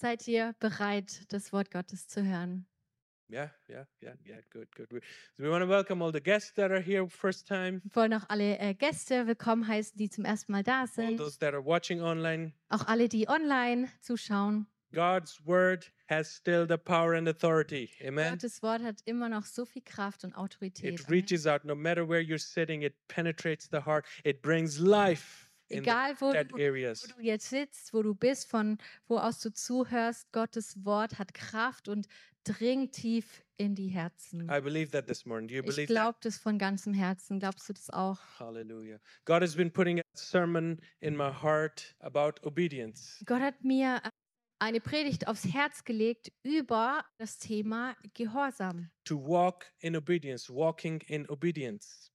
Seid ihr bereit, das Wort Gottes zu hören? Yeah. Good. So we want to welcome all the guests that are here first time, Wir wollen auch alle Gäste willkommen heißen, die zum ersten Mal da all sind. those that are watching online. Auch alle, die online zuschauen. God's word has still the power and authority. Amen. Gottes Wort hat immer noch so viel Kraft und Autorität. It Amen. reaches out no matter where you're sitting, it penetrates the heart, it brings life in the Egal, wo dead du areas. jetzt sitzt, wo du bist, von wo aus du zuhörst, Gottes Wort hat Kraft und dringt tief in die Herzen. I believe that this morning. Do you Ich believe that? glaube das von ganzem Herzen. Glaubst du das auch? Hallelujah. God has been putting a sermon in my heart about obedience. Gott hat mir eine Predigt aufs Herz gelegt über das Thema Gehorsam. To walk in obedience, walking in obedience.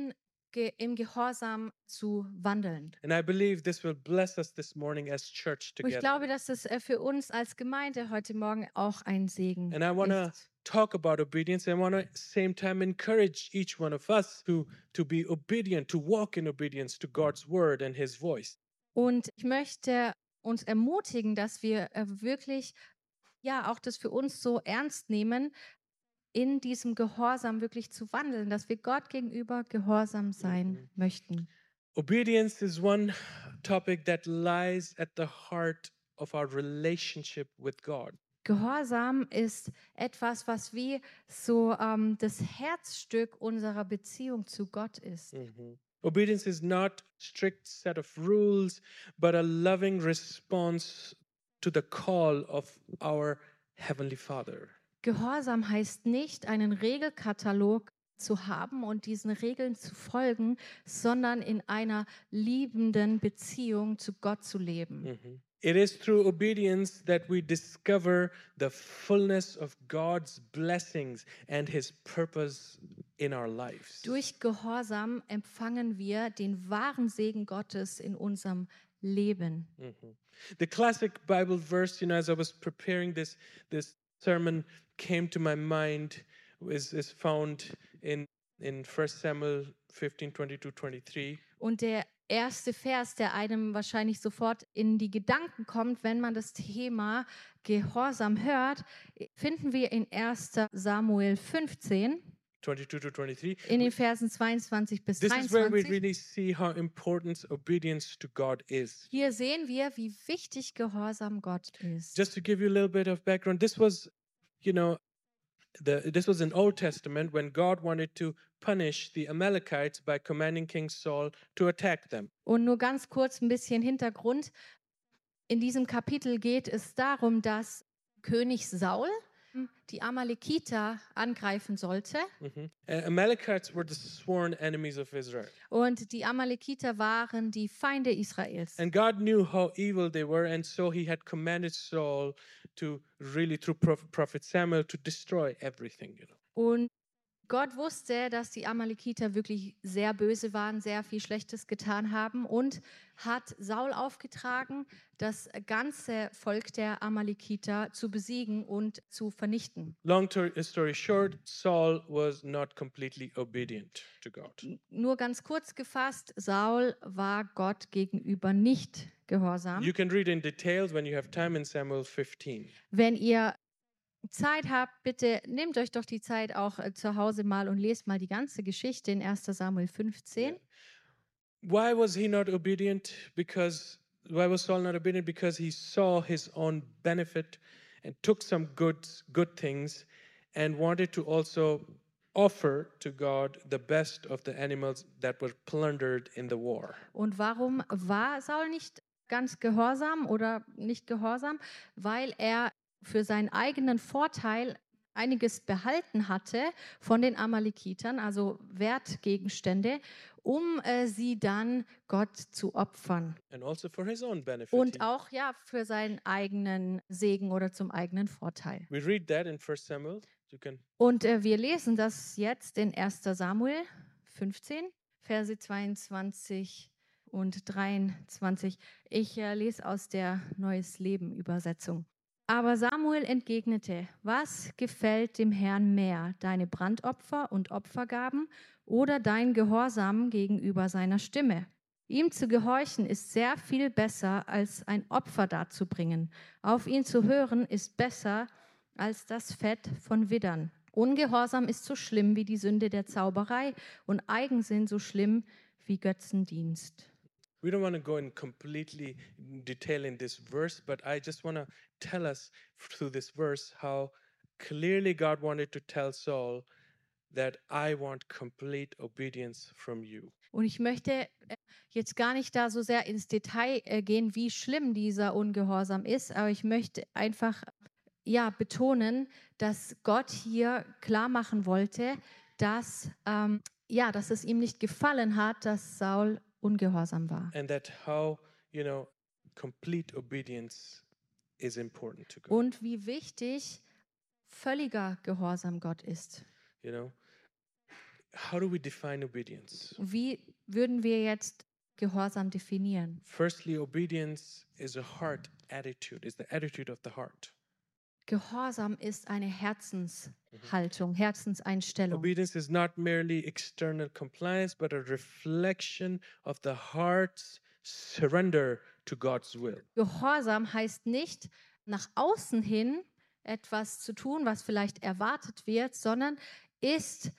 Im Gehorsam zu wandeln. And I believe this will bless us this morning as church Und ich together. glaube, dass das für uns als Gemeinde heute Morgen auch ein Segen And I want to ist. talk about obedience. I want to at the same time encourage each one of us to be obedient, to walk in obedience to God's word and his voice. Und ich möchte uns ermutigen, dass wir wirklich, ja, auch das für uns so ernst nehmen, in diesem Gehorsam wirklich zu wandeln, dass wir Gott gegenüber gehorsam sein möchten. Obedience is one topic that lies at the heart of our relationship with God. Gehorsam ist etwas, was wie so das Herzstück unserer Beziehung zu Gott ist. Obedience is not a strict set of rules, but a loving response to the call of our Heavenly Father. Gehorsam heißt nicht, einen Regelkatalog zu haben und diesen Regeln zu folgen, sondern in einer liebenden Beziehung zu Gott zu leben. It is through obedience that we discover the fullness of God's blessings and his purpose in our lives. Durch Gehorsam empfangen wir den wahren Segen Gottes in unserem Leben. The classic Bible verse, as I was preparing this sermon, came to my mind is found in 1 Samuel 15, 22, 23. Und der erste Vers, der einem wahrscheinlich sofort in die Gedanken kommt, wenn man das Thema Gehorsam hört, finden wir in 1. Samuel 15, 22 to 23. in den Versen 22 bis This is where we 23. really see how important obedience to God is. Hier sehen wir, wie wichtig Gehorsam Gott ist. Just to give you a little bit of background, this was, this was in Old Testament when God wanted to punish the Amalekites by commanding King Saul to attack them. Und nur ganz kurz ein bisschen Hintergrund. In diesem Kapitel geht es darum, dass König Saul die Amalekiter angreifen sollte. Amalekites were the sworn enemies of Israel. Und die Amalekiter waren die Feinde Israels. And God knew how evil they were, and so he had commanded Saul to really, through Prophet Samuel, to destroy everything. Und Gott wusste, dass die Amalekiter wirklich sehr böse waren, sehr viel Schlechtes getan haben und hat Saul aufgetragen, das ganze Volk der Amalekiter zu besiegen und zu vernichten. Long story short, Saul was not completely obedient to God. Nur ganz kurz gefasst, Saul war Gott gegenüber nicht gehorsam. You can read in details when you have time in Samuel 15. Wenn ihr Zeit habt, bitte nehmt euch doch die Zeit auch zu Hause mal und lest mal die ganze Geschichte in 1. Samuel 15. Why was he not obedient? Why was Saul not obedient? Because he saw his own benefit and took some good things and wanted to also offer to God the best of the animals that were plundered in the war. Und warum war Saul nicht ganz gehorsam oder nicht gehorsam? Weil er für seinen eigenen Vorteil einiges behalten hatte von den Amalekitern, also Wertgegenstände, um sie dann Gott zu opfern. And also for his own benefit. Und auch ja für seinen eigenen Segen oder zum eigenen Vorteil. We read that in 1 Samuel. Und wir lesen das jetzt in 1. Samuel 15, Verse 22 und 23. Ich lese aus der Neues Leben Übersetzung. Aber Samuel entgegnete: Was gefällt dem Herrn mehr, deine Brandopfer und Opfergaben oder dein Gehorsam gegenüber seiner Stimme? Ihm zu gehorchen ist sehr viel besser, als ein Opfer darzubringen. Auf ihn zu hören ist besser als das Fett von Widdern. Ungehorsam ist so schlimm wie die Sünde der Zauberei und Eigensinn so schlimm wie Götzendienst. We don't want to go in completely detail in this verse, but I just want to tell us through this verse how clearly God wanted to tell Saul that I want complete obedience from you. Und ich möchte jetzt gar nicht da so sehr ins Detail gehen, wie schlimm dieser Ungehorsam ist, aber ich möchte einfach betonen, dass Gott hier klar machen wollte, dass, dass es ihm nicht gefallen hat, dass Saul ungehorsam war. And that how, complete obedience is important to God. Und wie wichtig völliger Gehorsam Gott ist. You know, how do we define obedience? Wie würden wir jetzt Gehorsam definieren? Firstly, obedience is a heart attitude, is the attitude of the heart. Gehorsam ist eine Herzenshaltung, Herzenseinstellung. Obedience is not merely external compliance, but a reflection of the heart's surrender to God's will. Gehorsam heißt nicht nach außen hin etwas zu tun, was vielleicht erwartet wird, sondern ist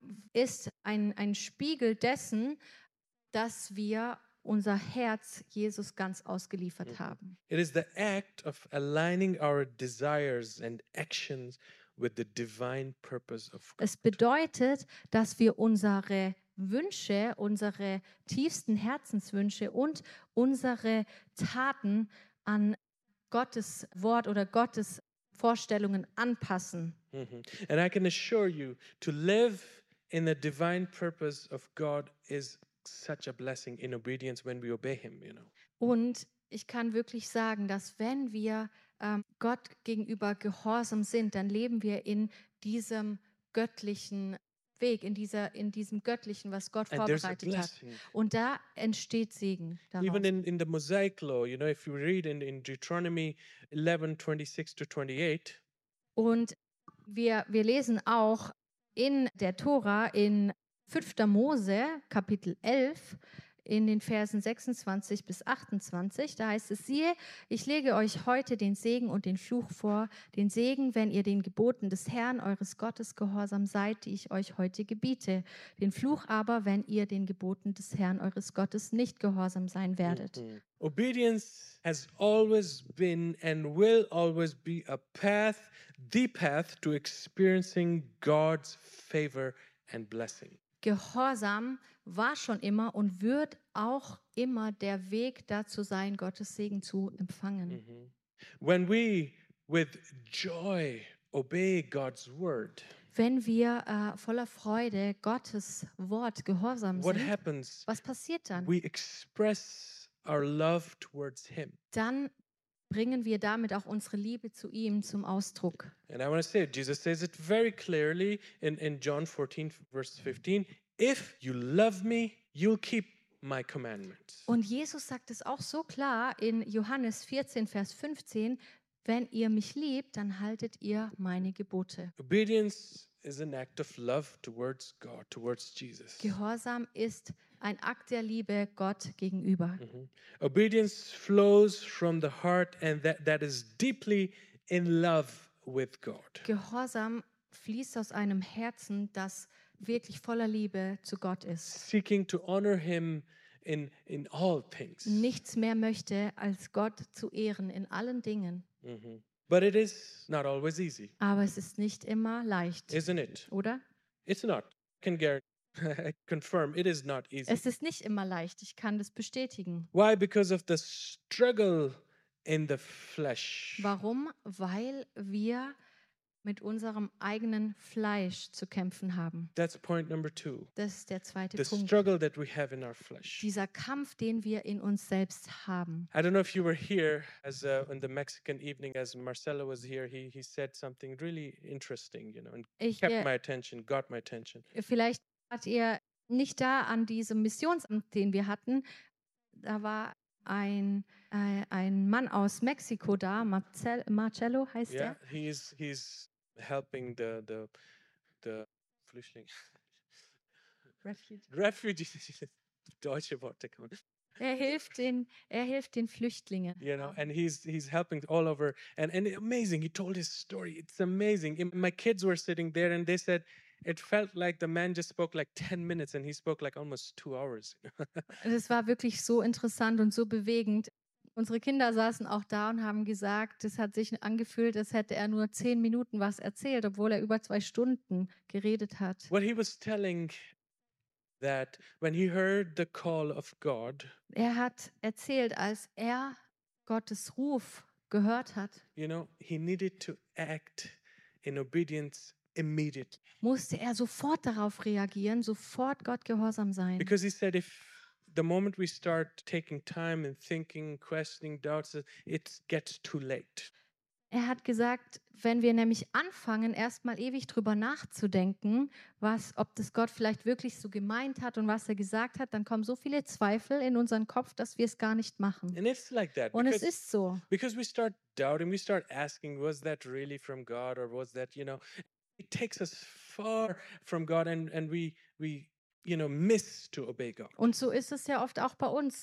ein Spiegel dessen, dass wir unser Herz Jesus ganz ausgeliefert haben. It is the act of aligning our desires and actions with the divine purpose of God. Es bedeutet, dass wir unsere Wünsche, unsere tiefsten Herzenswünsche und unsere Taten an Gottes Wort oder Gottes Vorstellungen anpassen. And I can assure you, to live in the divine purpose of God is such a blessing in obedience when we obey Him, Und ich kann wirklich sagen, dass wenn wir Gott gegenüber gehorsam sind, dann leben wir in diesem göttlichen Weg, in diesem göttlichen, was Gott And there's a vorbereitet hat. blessing. Und da entsteht Segen daraus. Even in the Mosaic law, if you read in Deuteronomy 11:26-28, Und wir lesen auch in der Tora in 5. Mose, Kapitel 11, in den Versen 26 bis 28, da heißt es, siehe, ich lege euch heute den Segen und den Fluch vor, den Segen, wenn ihr den Geboten des Herrn, eures Gottes, gehorsam seid, die ich euch heute gebiete, den Fluch aber, wenn ihr den Geboten des Herrn, eures Gottes, nicht gehorsam sein werdet. Obedience has always been and will always be the path to experiencing God's favor and blessing. Gehorsam war schon immer und wird auch immer der Weg dazu sein, Gottes Segen zu empfangen. When we with joy obey God's word, Wenn wir voller Freude Gottes Wort gehorsam what sind, happens? was passiert dann? We express our love towards Him. Dann bringen wir damit auch unsere Liebe zu ihm zum Ausdruck. And I want to say, Jesus says it very clearly in John 14, verse 15. If you love me, you'll keep my commandments. Und Jesus sagt es auch so klar in Johannes 14, Vers 15, wenn ihr mich liebt, dann haltet ihr meine Gebote. Obedience is an act of love towards God, towards Jesus. Gehorsam ist ein Akt der Liebe Gott gegenüber. Obedience flows from the heart and that is deeply in love with God. Gehorsam fließt aus einem Herzen, das wirklich voller Liebe zu Gott ist. Seeking to honor Him in all things. Nichts mehr möchte, als Gott zu ehren in allen Dingen. But it is not always easy, Aber es ist nicht immer leicht, isn't it? oder? It's not. I confirm it is not easy. Es ist nicht immer leicht, ich kann das bestätigen. Why? Because of the struggle in the flesh. Warum? Weil wir mit unserem eigenen Fleisch zu kämpfen haben. That's point number 2. Das ist der zweite The Punkt. struggle that we have in our flesh. Dieser Kampf, den wir in uns selbst haben. I don't know if you were here as in the Mexican evening as Marcelo was here. He said something really interesting, and Ich, kept my attention, got my attention. Vielleicht wart ihr nicht da an diesem Missionsamt, den wir hatten. Da war ein Mann aus Mexiko da, Marcelo heißt Yeah, er. he's helping the Flüchtling Refugee. refugees. Deutsche Worte kommen. Er hilft den Flüchtlingen. And he's helping all over. And amazing, he told his story. It's amazing. My kids were sitting there and they said it felt like the man just spoke like 10 minutes and he spoke like almost 2 hours. Es war wirklich so interessant und so bewegend. Unsere Kinder saßen auch da und haben gesagt, es hat sich angefühlt, als hätte er nur 10 Minuten was erzählt, obwohl er über 2 Stunden geredet hat. What he was telling that when he heard the call of God, Er hat erzählt, als er Gottes Ruf gehört hat, he needed to act in obedience immediately. musste er sofort darauf reagieren, sofort Gott gehorsam sein. Because he said if the moment we start taking time and thinking, questioning, doubts, it gets too late. Er hat gesagt, wenn wir nämlich anfangen, erstmal ewig drüber nachzudenken, ob das Gott vielleicht wirklich so gemeint hat und was er gesagt hat, dann kommen so viele Zweifel in unseren Kopf, dass wir es gar nicht machen. And it's like that. Und es ist so. Because we start doubting, we start asking, was that really from God or was that, it takes us far from God and we miss to obey God. Und so ist es ja oft auch bei uns.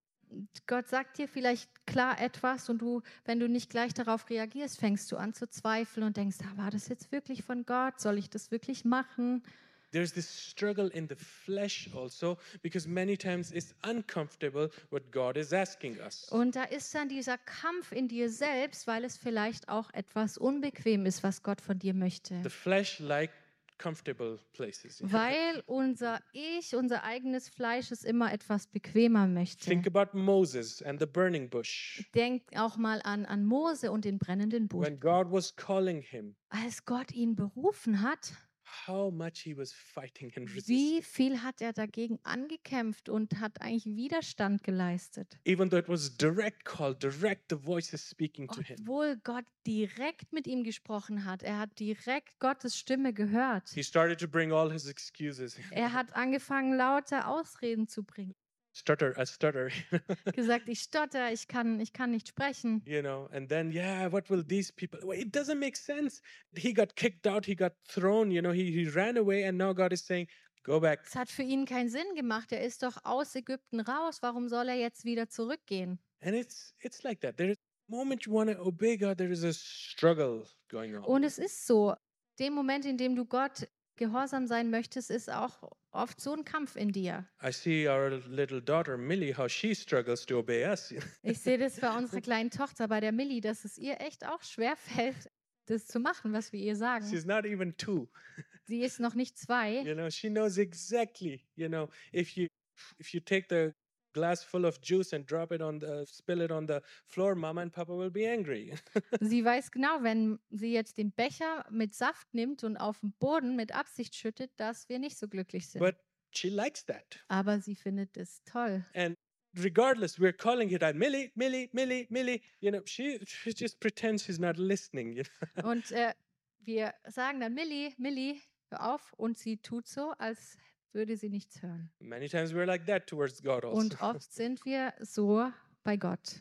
Gott sagt dir vielleicht klar etwas und wenn du nicht gleich darauf reagierst, fängst du an zu zweifeln und denkst, war das jetzt wirklich von Gott? Soll ich das wirklich machen? There's this struggle in the flesh also, because many times it's uncomfortable what God is asking us. Und da ist dann dieser Kampf in dir selbst, weil es vielleicht auch etwas unbequem ist, was Gott von dir möchte. The flesh like comfortable places. Weil unser eigenes Fleisch es immer etwas bequemer möchte. Think about Moses and the burning bush. Denk auch mal an Mose und den brennenden Busch. When God was calling him, als Gott ihn berufen hat, how much he was fighting and wie resisting. viel hat er dagegen angekämpft und hat eigentlich Widerstand geleistet. Even though it was direct call, direct the voices speaking to him. Obwohl Gott direkt mit ihm gesprochen hat. Er hat direkt Gottes Stimme gehört. He started to bring all his excuses. Er hat angefangen, lauter Ausreden zu bringen. I stutter. Gesagt, ich stotter, ich kann nicht sprechen. And then, what will these people? Well, it doesn't make sense. He got kicked out, he got thrown, he ran away, and now God is saying, go back. Es hat für ihn keinen Sinn gemacht. Er ist doch aus Ägypten raus. Warum soll er jetzt wieder zurückgehen? And it's like that. There is a moment you want to obey God, there is a struggle going on. Und es ist so, dem Moment, in dem du Gott gehorsam sein möchtest, ist auch oft so ein Kampf in dir. I see our little daughter Millie, how she struggles to obey us. Ich sehe das bei unserer kleinen Tochter, bei der Millie, dass es ihr echt auch schwer fällt, das zu machen, was wir ihr sagen. She's not even 2. Sie ist noch nicht 2. She knows exactly, if you take the glass full of juice and spill it on the floor, Mama and Papa will be angry. Sie weiß genau, wenn sie jetzt den Becher mit Saft nimmt und auf den Boden mit Absicht schüttet, dass wir nicht so glücklich sind. But she likes that. Aber sie findet es toll. And regardless, we're calling it out, Millie, Millie, Millie, Millie. She just pretends she's not listening. Und wir sagen dann, Millie, Millie, hör auf. Und sie tut so, als würde sie nichts hören. Many times we're like that towards God also. Und oft sind wir so bei Gott.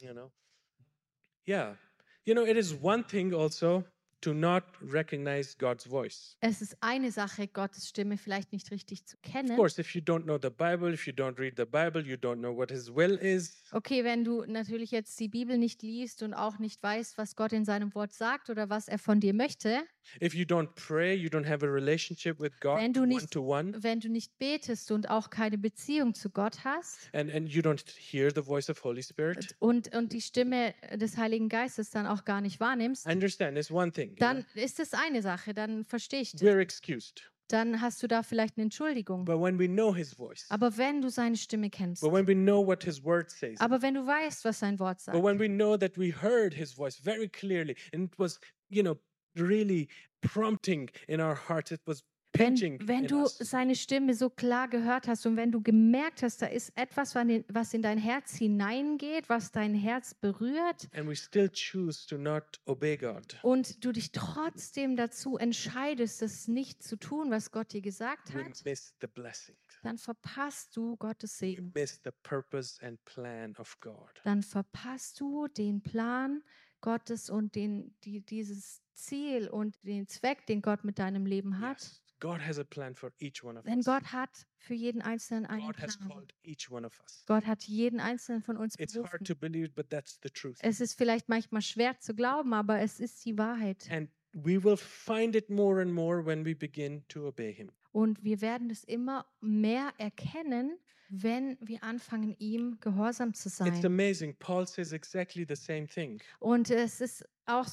Yeah. It is one thing also to not recognize God's voice. Es ist eine Sache, Gottes Stimme vielleicht nicht richtig zu kennen. Of course, if you don't know the Bible, if you don't read the Bible, you don't know what His will is. Okay, wenn du natürlich jetzt die Bibel nicht liest und auch nicht weißt, was Gott in seinem Wort sagt oder was er von dir möchte. If you don't pray, you don't have a relationship with God one-to-one. Wenn du nicht betest und auch keine Beziehung zu Gott hast. And you don't hear the voice of Holy Spirit. Und die Stimme des Heiligen Geistes dann auch gar nicht wahrnimmst. I understand, it's one thing. Dann ist es eine Sache, dann verstehe ich das. We're excused. Dann hast du da vielleicht eine Entschuldigung. But when we know His voice. Aber wenn du seine Stimme kennst. But when we know what His word says. Aber wenn du weißt, was sein Wort sagt. But when we know that we heard His voice very clearly and it was, really prompting in our hearts, it was pinching wenn in du us. seine Stimme so klar gehört hast und wenn du gemerkt hast, da ist etwas, was in dein Herz hineingeht, was dein Herz berührt. And we still choose to not obey God. Und du dich trotzdem dazu entscheidest, es nicht zu tun, was Gott dir gesagt We hat, miss the blessing. dann verpasst du Gottes We Segen. miss the purpose and plan of God. Dann verpasst du den Plan Gottes und dieses Ziel und den Zweck, den Gott mit deinem Leben hat. Yes. God has a plan for each one of Denn us. Gott hat für jeden Einzelnen einen God has Plan. called each one of us. Gott hat jeden Einzelnen von uns It's hard berufen. to believe, but that's the truth. Es ist vielleicht manchmal schwer zu glauben, aber es ist die Wahrheit. And we will find it more and more when we begin to obey him. Und wir werden es immer mehr erkennen, wenn wir anfangen, ihm gehorsam zu It's sein. amazing. Paul says exactly the same thing. Und es ist auch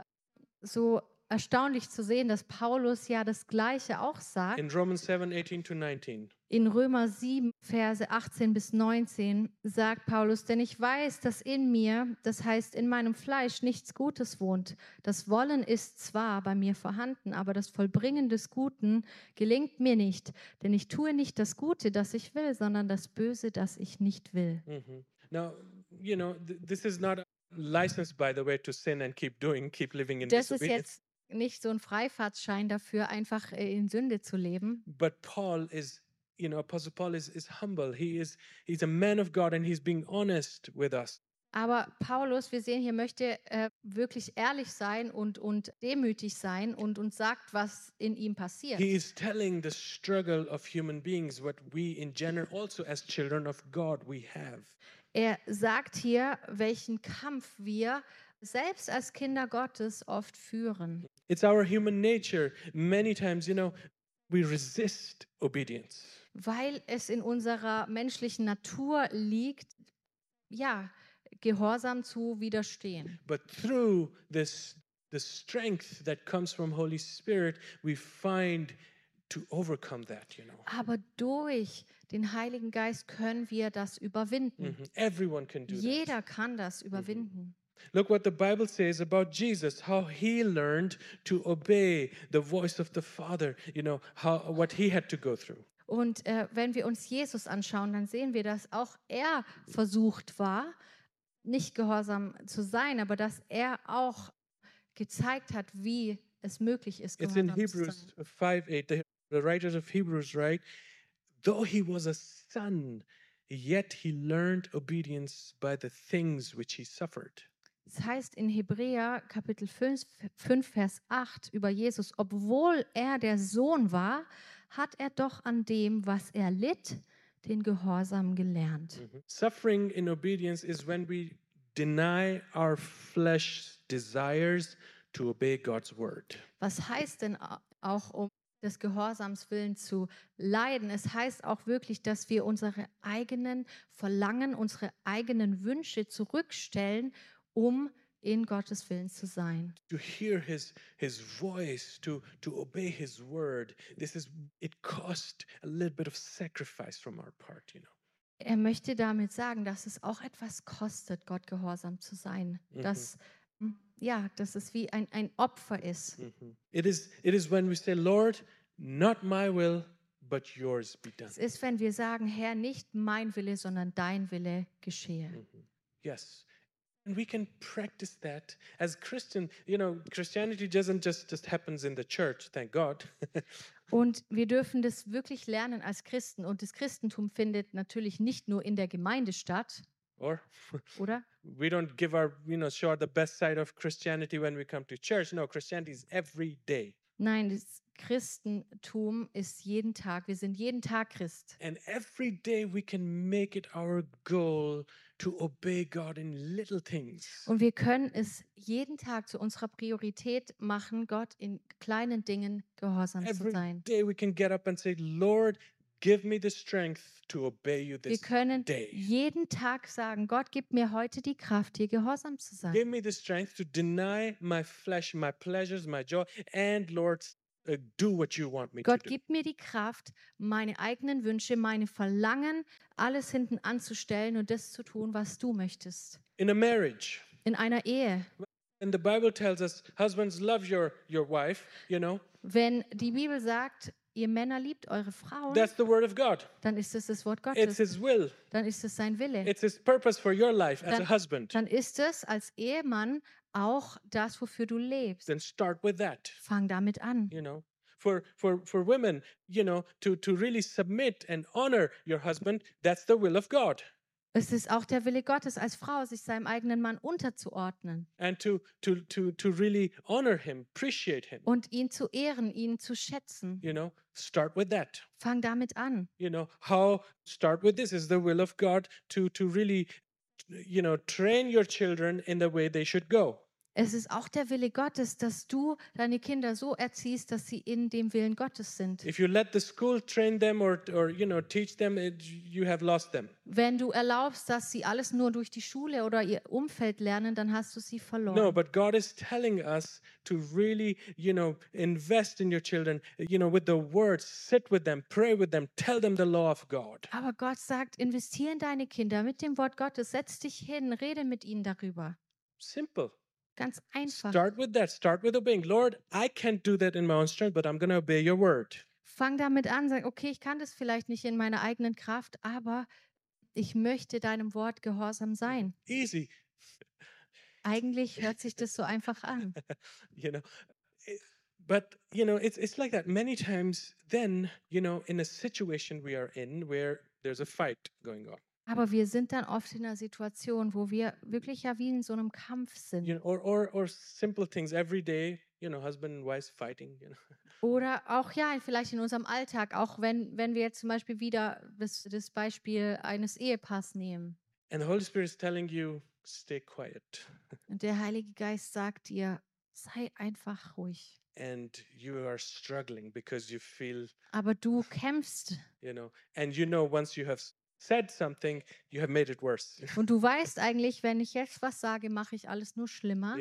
so erstaunlich zu sehen, dass Paulus ja das Gleiche auch sagt. In Romans 7:18-19. In Römer 7, Verse 18 bis 19 sagt Paulus, denn ich weiß, dass in mir, das heißt in meinem Fleisch, nichts Gutes wohnt. Das Wollen ist zwar bei mir vorhanden, aber das Vollbringen des Guten gelingt mir nicht. Denn ich tue nicht das Gute, das ich will, sondern das Böse, das ich nicht will. Now, this is not a license, by the way, to sin and keep living in Das ist disobedience. jetzt nicht so ein Freifahrtschein dafür, einfach in Sünde zu leben. But Paul is, Apostle Paul is humble. He's a man of God and he's being honest with us. Aber Paulus, wir sehen hier, möchte wirklich ehrlich sein und demütig sein und uns sagt, was in ihm passiert. He is telling the struggle of human beings, what we in general also as children of God we have. Er sagt hier, welchen Kampf wir selbst als Kinder Gottes oft führen. It's our human nature. Many times, we resist obedience. Weil es in unserer menschlichen Natur liegt, ja, Gehorsam zu widerstehen. But through the strength that comes from Holy Spirit, we find to overcome that, Aber durch den Heiligen Geist können wir das überwinden. Everyone can do that. Jeder kann das überwinden. Look what the Bible says about Jesus, how he learned to obey the voice of the Father, what he had to go through. Und wenn wir uns Jesus anschauen, dann sehen wir, dass auch er versucht war, nicht gehorsam zu sein, aber dass er auch gezeigt hat, wie es möglich ist, It's in gehorsam zu Hebrews sein. 5:8. The writers of Hebrews write, though he was a son, yet he learned obedience by the things which he suffered. Das heißt in Hebräer Kapitel 5, Vers 8 über Jesus, obwohl er der Sohn war, hat er doch an dem, was er litt, den Gehorsam gelernt. Suffering in obedience is when we deny our flesh desires to obey God's word. Was heißt denn auch, um des Gehorsams willen zu leiden? Es heißt auch wirklich, dass wir unsere eigenen Verlangen, unsere eigenen Wünsche zurückstellen, um in Gottes Willen zu sein. To hear his voice, to obey his word, it cost a little bit of sacrifice from our part, Er möchte damit sagen, dass es auch etwas kostet, Gott gehorsam zu sein. Dass es wie ein Opfer ist. It is when we say, Lord, not my will, but yours be done. Es ist, wenn wir sagen, Herr, nicht mein Wille, sondern dein Wille geschehe. Yes. And we can practice that as Christian. Christianity doesn't just happens in the church, thank God. Und wir dürfen das wirklich lernen als Christen. Und das Christentum findet natürlich nicht nur in der Gemeinde statt, oder? We don't give show the best side of Christianity when we come to church. No, Christianity is every day. Nein, das Christentum ist jeden Tag. Wir sind jeden Tag Christ. And every day we can make it our goal to obey God in little things. Und wir können es jeden Tag zu unserer Priorität machen, Gott in kleinen Dingen gehorsam zu Every sein. day we can get up and say, Lord, give me the strength to obey you Wir this können day. jeden Tag sagen, Gott, gib mir heute die Kraft, dir gehorsam zu sein. Give me the strength to deny my flesh, my pleasures, my joy, and Lord, do what you want me Gott, to do. gib mir die Kraft, meine eigenen Wünsche, meine Verlangen, alles hinten anzustellen und das zu tun, was du möchtest. In a marriage, In einer Ehe. and the Bible tells us, husbands, love your wife, Wenn die Bibel sagt, ihr Männer liebt eure Frauen, that's the word of God. dann ist es das Wort It's Gottes. his will. Dann ist es sein Wille. It's his purpose for your life as Dann- a husband. Dann ist es als Ehemann auch das, wofür du lebst. Then start with that. Fang damit an. For women, to really submit and honor your husband, that's the will of God. Es ist auch der Wille Gottes als Frau, sich seinem eigenen Mann unterzuordnen and to really honor him, appreciate him. und ihn zu ehren, ihn zu schätzen. You know, start with that. Fang damit an. You know, how start with this is the will of God to really, train your children in the way they should go. Es ist auch der Wille Gottes, dass du deine Kinder so erziehst, dass sie in dem Willen Gottes sind. If you let the school train them or teach them, you have lost them. Wenn du erlaubst, dass sie alles nur durch die Schule oder ihr Umfeld lernen, dann hast du sie No, verloren. but God is telling us to really, invest in your children, with the words, sit with them, pray with them, tell them the law of God. Aber Gott sagt, investiere in deine Kinder mit dem Wort Gottes, setz dich hin, rede mit ihnen darüber. Simple. Ganz einfach. Start with that. Start with obeying. Lord, I can't do that in my own strength, but I'm going to obey your word. Fang damit an, sag, okay, ich kann das vielleicht nicht in meiner eigenen Kraft, aber ich möchte deinem Wort gehorsam sein. Easy. Eigentlich hört sich das so einfach an. you know but it's like that many times. Then in a situation we are in where there's a fight going on, Aber wir sind dann oft in einer Situation, wo wir wirklich ja wie in so einem Kampf sind. or simple things every day, husband and wife fighting, Oder auch ja, vielleicht in unserem Alltag, auch wenn wir jetzt zum Beispiel wieder das Beispiel eines Ehepaars nehmen. and the Holy Spirit is telling you, stay quiet, Und der Heilige Geist sagt dir, sei einfach ruhig. and you are struggling because you feel, Aber du kämpfst and once you have said something, you have made it worse. und du weißt eigentlich, wenn ich jetzt was sage, mache ich alles nur schlimmer.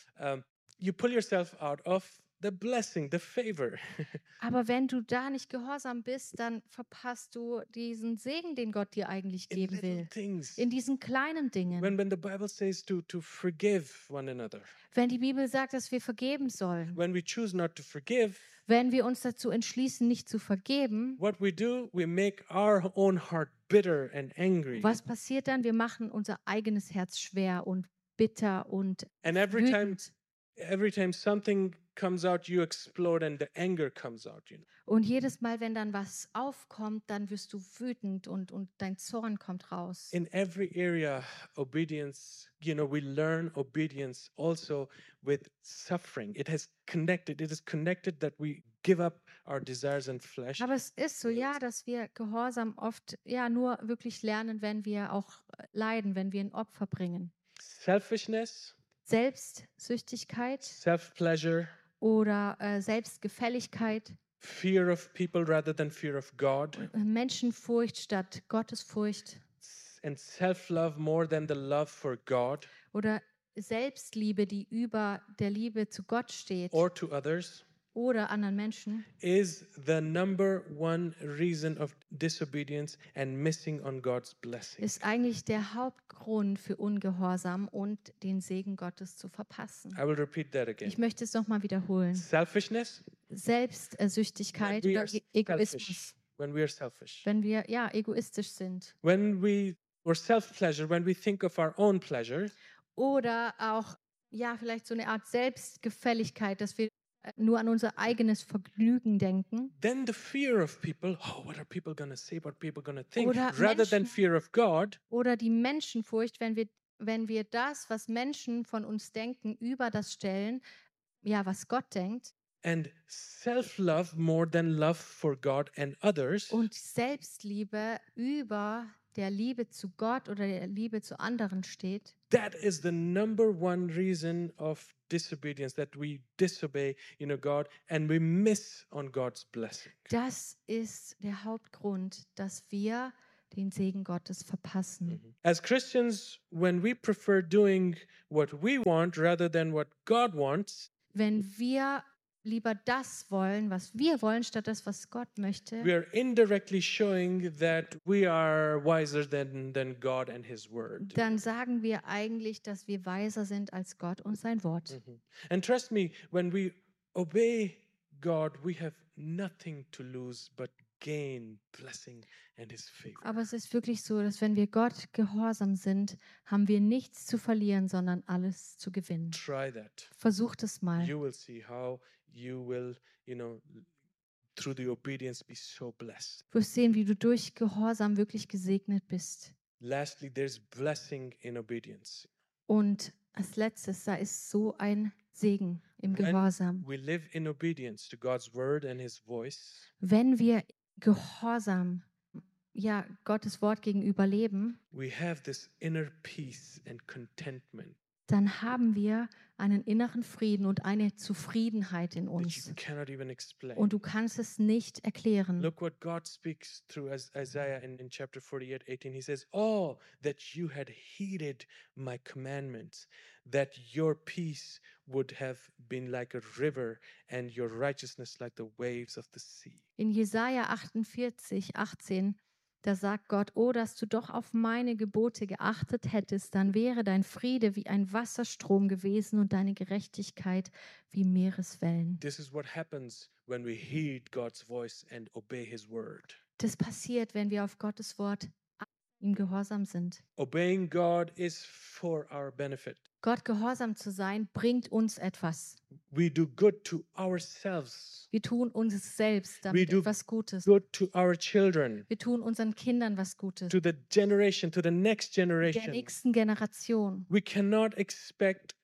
You pull yourself out of the blessing, the favor. Aber wenn du da nicht gehorsam bist, dann verpasst du diesen Segen, den Gott dir eigentlich in geben little will. things. In diesen kleinen Dingen. When the Bible says to forgive one another, Wenn die Bibel sagt, dass wir vergeben sollen. when we choose not to forgive, Wenn wir uns dazu entschließen, nicht zu vergeben, what we do, we make our own heart bitter and angry. was passiert dann? Wir machen unser eigenes Herz schwer und bitter und And wütend. every time something comes out, you explode and the anger comes out. Und jedes Mal, wenn dann was aufkommt, dann wirst du wütend und dein Zorn kommt raus. In every area, obedience, we learn obedience also with suffering. It is connected that we give up our desires and flesh. Aber es ist so, ja, dass wir Gehorsam oft ja nur wirklich lernen, wenn wir auch leiden, wenn wir ein Opfer bringen. Selfishness, Selbstsüchtigkeit self-pleasure, oder Selbstgefälligkeit, fear of people rather than fear of God, Menschenfurcht statt Gottesfurcht and self-love more than the love for God oder Selbstliebe, die über der Liebe zu Gott steht or to others, oder anderen Menschen, is the number one reason of disobedience and missing on God's blessing. ist eigentlich der Hauptgrund für Ungehorsam und den Segen Gottes zu verpassen. I will repeat that again. Ich möchte es nochmal wiederholen. Selfishness, Selbstsüchtigkeit when we oder are Egoismus, selfish, when we are selfish, wenn wir ja egoistisch sind. when we or self-pleasure, when we think of our own pleasure, Oder auch, ja, vielleicht so eine Art Selbstgefälligkeit, dass wir nur an unser eigenes Vergnügen denken. then the fear of people, what are people going to say, what people going to think, Oder rather than Menschen- fear of God, Oder die Menschenfurcht, wenn wir das, was Menschen von uns denken, über das stellen, ja, was Gott denkt. and self-love more than love for God and others, Und Selbstliebe über der Liebe zu Gott oder der Liebe zu anderen steht. that is the number one reason of disobedience, that we disobey, God, and we miss on God's blessing. Das ist der Hauptgrund, dass wir den Segen Gottes verpassen. As Christians, when we prefer doing what we want rather than what God wants, Wenn wir lieber das wollen, was wir wollen, statt das, was Gott möchte, we are indirectly showing that we are wiser than God and His Word. dann sagen wir eigentlich, dass wir weiser sind als Gott und sein Wort. And trust me, when we obey God, we have nothing to lose but gain blessing and His favor. Aber es ist wirklich so, dass wenn wir Gott gehorsam sind, haben wir nichts zu verlieren, sondern alles zu gewinnen. Try that. Versucht es mal. You will see how you will, through the obedience be so blessed. Du wirst sehen, wie du durch Gehorsam wirklich gesegnet bist. Lastly, there's blessing in obedience. Und als letztes, da ist so ein Segen im When Gehorsam. we live in obedience to God's word and his voice, Wenn wir Gehorsam, ja, Gottes Wort gegenüber leben, we have this inner peace and contentment dann haben wir einen inneren Frieden und eine Zufriedenheit in that you uns. cannot even explain. Und du kannst es nicht erklären. Look what God speaks through Isaiah in chapter 48:18. He says, "Oh, that you had heeded my commandments, that your peace would have been like a river and your righteousness like the waves of the sea." In Jesaja 48, 18, da sagt Gott: Oh, dass du doch auf meine Gebote geachtet hättest, dann wäre dein Friede wie ein Wasserstrom gewesen und deine Gerechtigkeit wie Meereswellen. This is what happens when we heed God's voice and obey his word. Das passiert, wenn wir auf Gottes Wort ihm gehorsam sind. Obeying God is for our benefit. Gott gehorsam zu sein, bringt uns etwas. We do good to ourselves, Wir tun uns selbst We damit do etwas Gutes. good to our children, Wir tun unseren Kindern was Gutes. to the generation, to the next Der generation. nächsten Generation. We cannot expect,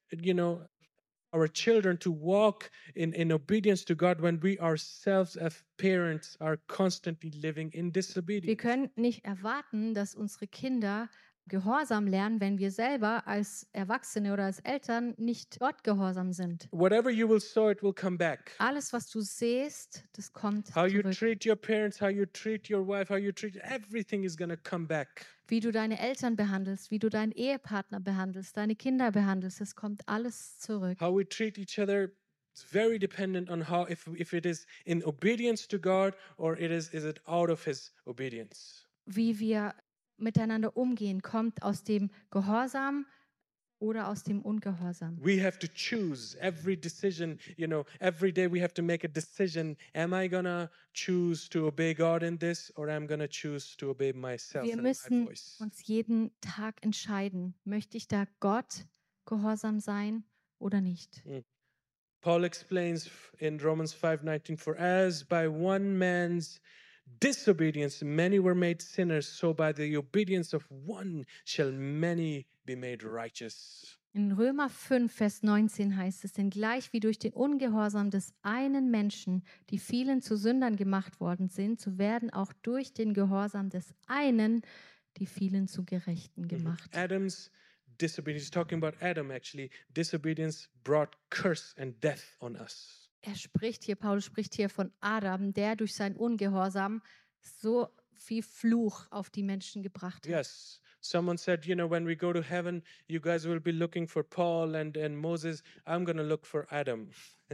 our children to walk in obedience to God when we ourselves as parents are constantly living in Wir disobedience. können nicht erwarten, dass unsere Kinder Gehorsam lernen, wenn wir selber als Erwachsene oder als Eltern nicht Gott gehorsam sind. Whatever you will sow, it will come back. Alles, was du siehst, das kommt How you zurück. treat your parents, how you treat your wife, how you treat everything is going to come back. Wie du deine Eltern behandelst, wie du deinen Ehepartner behandelst, deine Kinder behandelst, es kommt alles zurück. How we treat each other is very dependent on how if it is in obedience to God or is it out of his obedience. Wie wir miteinander umgehen, kommt aus dem Gehorsam oder aus dem Ungehorsam. We have to choose every decision, every day we have to make a decision. Am I gonna choose to obey God in this or am I gonna choose to obey myself Wir and my müssen voice? uns jeden Tag entscheiden, möchte ich da Gott gehorsam sein oder nicht. Paul explains in Romans 5:19, for as by one man's disobedience many were made sinners, so by the obedience of one shall many be made righteous. In Römer 5, Vers 19 heißt es, denn gleich wie durch den Ungehorsam des einen Menschen die vielen zu Sündern gemacht worden sind, so werden auch durch den Gehorsam des einen die vielen zu Gerechten gemacht. Adam's disobedience, he's talking about Adam actually, disobedience brought curse and death on us. Paulus spricht hier von Adam, der durch sein Ungehorsam so viel Fluch auf die Menschen gebracht hat. Yes. Someone said, when we go to heaven, you guys will be looking for Paul and Moses. I'm going to look for Adam.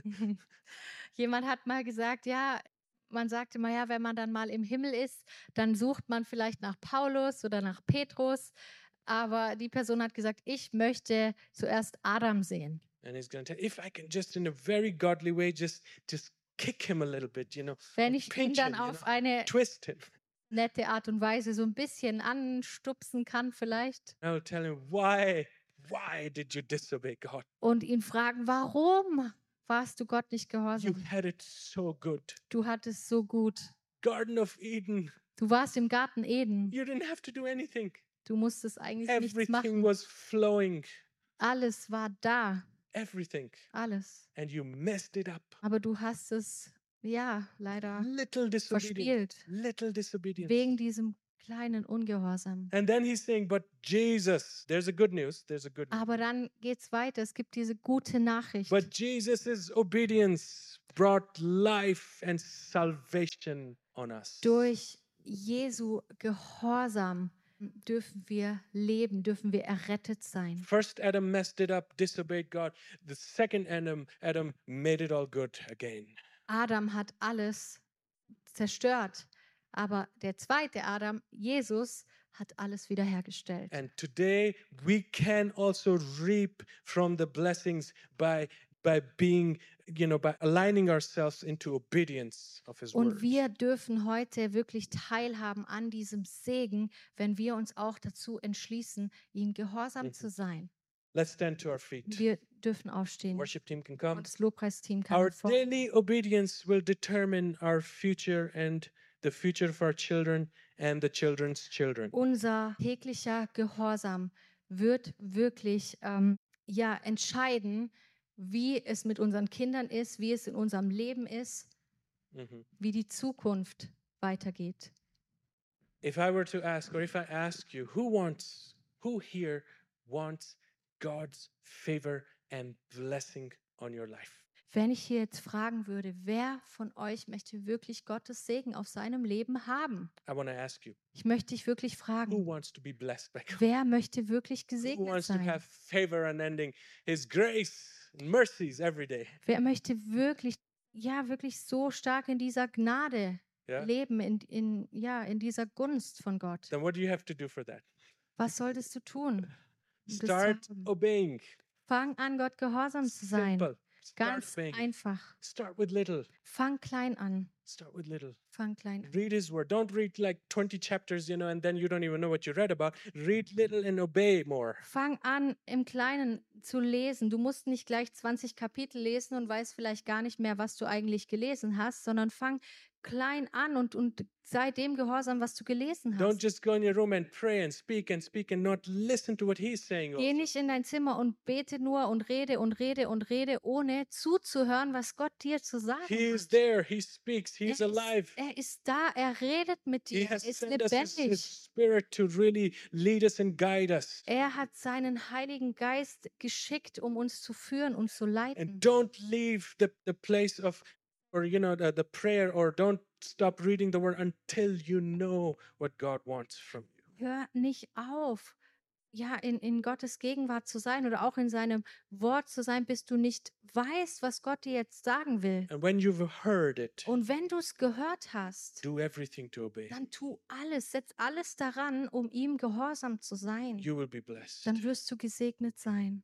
Jemand hat mal gesagt, ja, man sagte mal, ja, wenn man dann mal im Himmel ist, dann sucht man vielleicht nach Paulus oder nach Petrus. Aber die Person hat gesagt, ich möchte zuerst Adam sehen. And he's going to tell, if I can just in a very godly way, just kick him a little bit, Wenn ich ihn pinch dann him, auf eine twist him. nette Art und Weise so ein bisschen anstupsen kann vielleicht I'll tell him, why did you disobey God? und ihn fragen, warum warst du Gott nicht You gehorsam? had it so good. Du hattest so gut. Garden of Eden, Du warst im Garten Eden. you didn't have to do anything. Du musstest eigentlich nichts Everything machen. was flowing. Alles war da. Everything. Alles. And you messed it up. Aber du hast es, ja, leider Little disobedience. verspielt. Little disobedience. Wegen diesem kleinen Ungehorsam. And then he's saying, but Jesus, there's a good news. There's a good news. Aber dann geht's weiter. Es gibt diese gute Nachricht. But Jesus' obedience brought life and salvation on us. Durch Jesu Gehorsam dürfen wir leben, dürfen wir errettet sein. First Adam messed it up, disobeyed God. The second Adam made it all good again. Adam hat alles zerstört, aber der zweite Adam, Jesus, hat alles wiederhergestellt. And today we can also reap from the blessings by being, by aligning ourselves into obedience of his Und word. wir dürfen heute wirklich teilhaben an diesem Segen, wenn wir uns auch dazu entschließen, ihm gehorsam zu sein. Let's stand to our feet. Wir dürfen aufstehen. Worship team can come. Und das Lobpreisteam kann Our hervor. daily obedience will determine our future and the future of our children and the children's children. Unser täglicher Gehorsam wird wirklich entscheiden, wie es mit unseren Kindern ist, wie es in unserem Leben ist, Mhm. wie die Zukunft weitergeht. If I were to ask, or if I ask you, who here wants God's favor and blessing on your life? Wenn ich hier jetzt fragen würde, wer von euch möchte wirklich Gottes Segen auf seinem Leben haben? I want to ask you, Ich möchte dich wirklich who fragen, wants to be blessed by God? wer möchte wirklich Who gesegnet wants to sein? have favor unending, His grace and mercies every day? Wer möchte wirklich so stark in dieser Gnade Yeah. leben, in dieser Gunst von Gott? Then what do you have to do for that? Was solltest du tun? um das zu Start haben? obeying. Fang an, Gott gehorsam zu sein. Simple. Start Ganz obeying. einfach. Start with little. Fang klein an. Start with little. Fang klein an. Read His word. Don't read like 20 chapters, and then you don't even know what you read about. Read little and obey more. Fang an, im Kleinen zu lesen. Du musst nicht gleich 20 Kapitel lesen und weißt vielleicht gar nicht mehr, was du eigentlich gelesen hast, sondern fang klein an und sei dem gehorsam, was du gelesen Don't hast. just go in your room and pray and speak and not listen to what He's saying. Geh Also. nicht in dein Zimmer und bete nur und rede und rede und rede, ohne zuzuhören, was Gott dir zu sagen He is hat. there. He speaks. He's alive. Er ist da, er redet mit He dir, er has ist sent us His lebendig. Spirit to really lead us and guide us. Er hat seinen Heiligen Geist geschickt, um uns zu führen und zu leiten. And don't leave the place of, or the prayer, or don't stop reading the word until you know what God wants from you. Hör nicht auf, in Gottes Gegenwart zu sein oder auch in seinem Wort zu sein, bis du nicht weißt, was Gott dir jetzt sagen will. And when you've heard it, Und wenn du es gehört hast, do everything to obey. dann setz alles daran, um ihm gehorsam zu sein. You will be blessed. Dann wirst du gesegnet sein.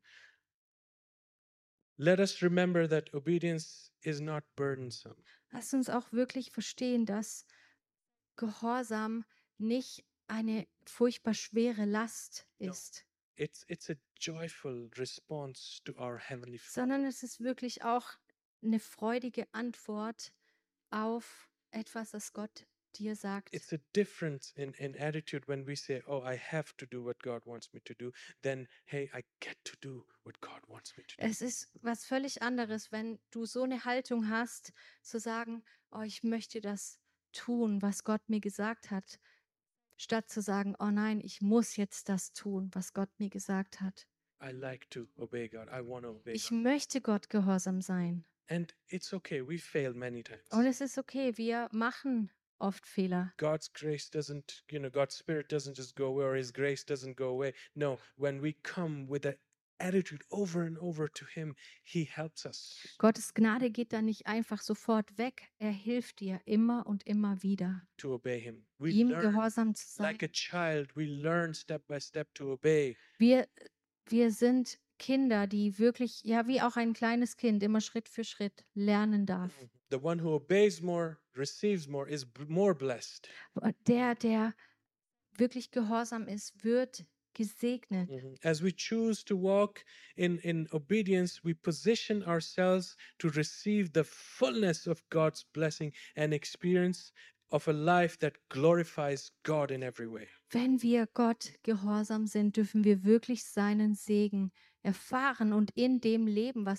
Let us remember that obedience is not burdensome. Lass uns auch wirklich verstehen, dass Gehorsam nicht eine furchtbar schwere Last No. ist, It's a joyful response to our Heavenly Father. sondern es ist wirklich auch eine freudige Antwort auf etwas, das Gott dir sagt. It's a difference in attitude when we say, oh, I have to do what God wants me to do, then, hey, I get to do what God wants me to do. Es ist was völlig anderes, wenn du so eine Haltung hast, zu sagen, oh, ich möchte das tun, was Gott mir gesagt hat, statt zu sagen, oh nein, ich muss jetzt das tun, was Gott mir gesagt hat. I like to obey God. I want to obey Ich God. möchte Gott gehorsam sein. And it's okay. We fail many times. Und es ist okay, wir machen oft Fehler. God's grace doesn't, God's Spirit doesn't just go away, or His grace doesn't go away. No, when we come with that attitude over and over to Him, He helps us. Gottes Gnade geht dann nicht einfach sofort weg. Er hilft dir immer und immer wieder, To obey Him. We ihm learn gehorsam zu sein. like a child, we learn step by step to obey. Wir sind Kinder, die wirklich, wie auch ein kleines Kind, immer Schritt für Schritt lernen darf. The one who obeys more, receives more, is more blessed. Der wirklich gehorsam ist, wird gesegnet. As we choose to walk in obedience, we position ourselves to receive the fullness of God's blessing and experience of a life that glorifies God in every way. Wenn wir Gott gehorsam sind, dürfen wir wirklich seinen Segen erfahren und in dem Leben, was